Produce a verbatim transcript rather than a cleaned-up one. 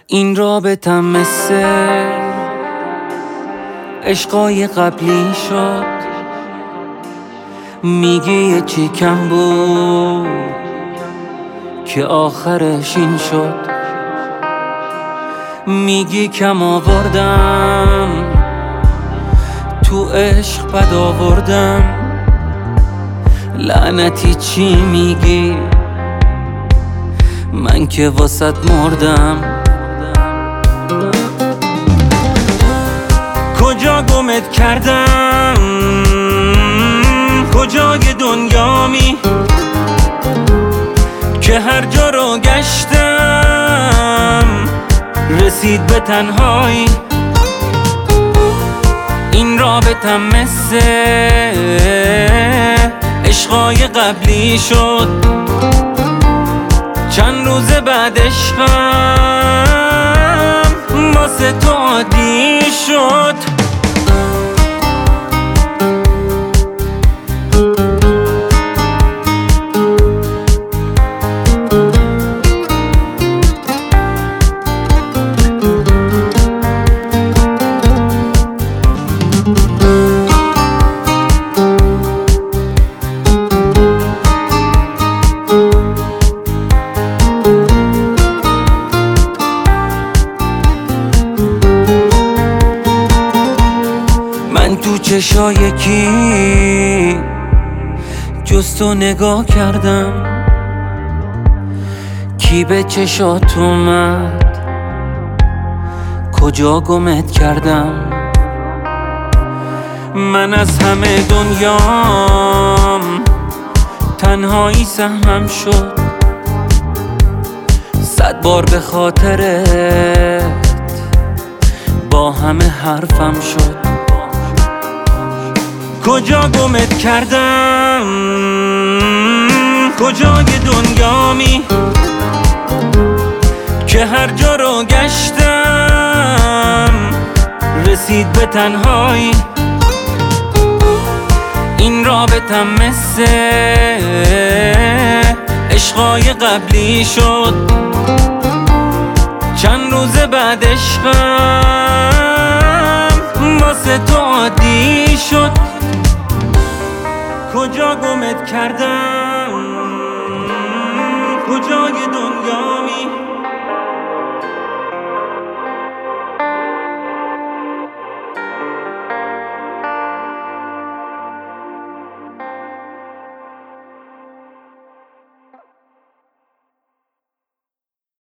این رابطم مثل عشقای قبلی شد. میگی یه چی کم بود که آخرش این شد. میگی کم آوردم تو عشق بد آوردم. لعنتی چی میگی؟ من که واسط مردم. کجا گمت کردم؟ کجای دنیامی که هر جا رو گشتم رسید به تنهایی. این رابطم مثل عشقای قبلی شد. چند روز بعد عشقم واسه تو عادی شد. من تو چشای کی جز تو نگاه کردم؟ کی به چشات اومد؟ کجا گمت کردم؟ من از همه دنیام تنهایی سهمم شد. صد بار به خاطرت با همه حرفم شد. کجا گمت کردم؟ کجای دنیامی که هر جا رو گشتم رسید به تنهایی. این رابطم مثل عشقای قبلی شد. چند روز بعد عشقم واسه تو عادی شد. کجا گمت کردم؟ کجای دنیا